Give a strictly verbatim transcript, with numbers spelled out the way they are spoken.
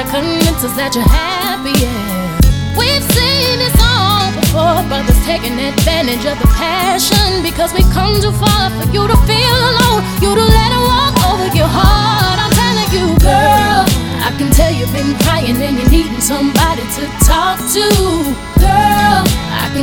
to convince us that you're happy, yeah. We've seen this all before, brothers taking advantage of the passion, because we've come too far for you to feel alone, you to let it walk over your heart. I'm telling you, girl, I can tell you've been crying and you're needing somebody to talk to. Girl,